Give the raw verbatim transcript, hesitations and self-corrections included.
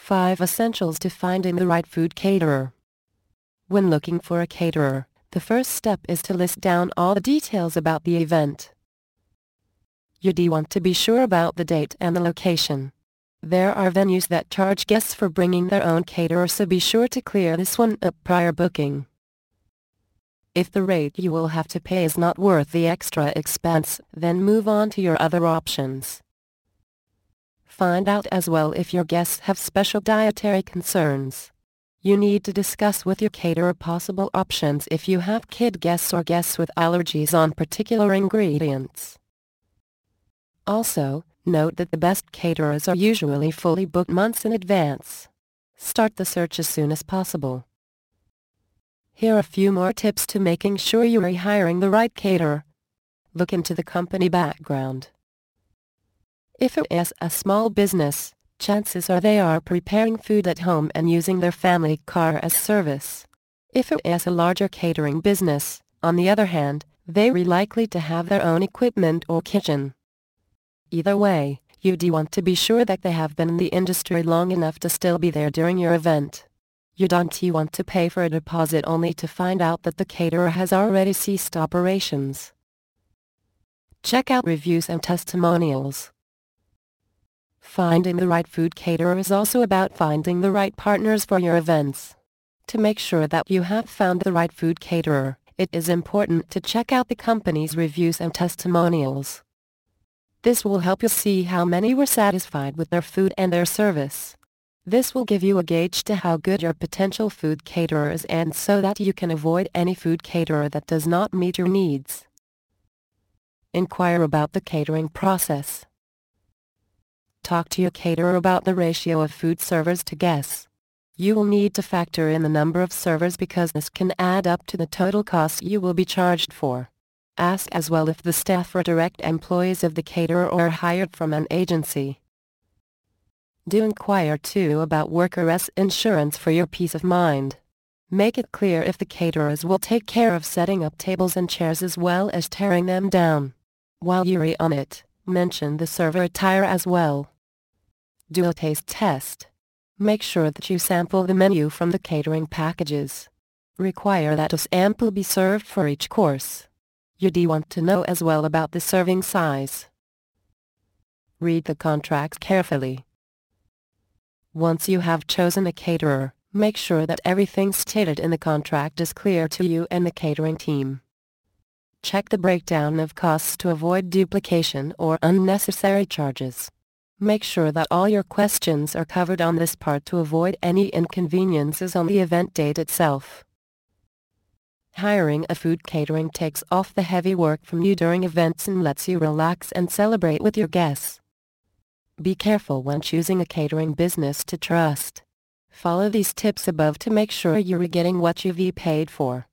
five Essentials to Finding the Right Food Caterer. When looking for a caterer, the first step is to list down all the details about the event. You do want to be sure about the date and the location. There are venues that charge guests for bringing their own caterer, so be sure to clear this one up prior booking. If the rate you will have to pay is not worth the extra expense, then move on to your other options. Find out as well if your guests have special dietary concerns. You need to discuss with your caterer possible options if you have kid guests or guests with allergies on particular ingredients. Also, note that the best caterers are usually fully booked months in advance. Start the search as soon as possible. Here are a few more tips to making sure you are hiring the right caterer. Look into the company background. If it is a small business, chances are they are preparing food at home and using their family car as service. If it is a larger catering business, on the other hand, they are likely to have their own equipment or kitchen. Either way, you do want to be sure that they have been in the industry long enough to still be there during your event. You don't want to pay for a deposit only to find out that the caterer has already ceased operations. Check out reviews and testimonials. Finding the right food caterer is also about finding the right partners for your events. To make sure that you have found the right food caterer, it is important to check out the company's reviews and testimonials. This will help you see how many were satisfied with their food and their service. This will give you a gauge to how good your potential food caterer is, and so that you can avoid any food caterer that does not meet your needs. Inquire about the catering process. Talk to your caterer about the ratio of food servers to guests. You will need to factor in the number of servers because this can add up to the total cost you will be charged for. Ask as well if the staff are direct employees of the caterer or hired from an agency. Do inquire too about workers' insurance for your peace of mind. Make it clear if the caterers will take care of setting up tables and chairs as well as tearing them down. While you're on it, mention the server attire as well. Do a taste test. Make sure that you sample the menu from the catering packages. Require that a sample be served for each course. You do want to know as well about the serving size. Read the contracts carefully. Once you have chosen a caterer, make sure that everything stated in the contract is clear to you and the catering team. Check the breakdown of costs to avoid duplication or unnecessary charges. Make sure that all your questions are covered on this part to avoid any inconveniences on the event date itself. Hiring a food catering takes off the heavy work from you during events and lets you relax and celebrate with your guests. Be careful when choosing a catering business to trust. Follow these tips above to make sure you're getting what you've paid for.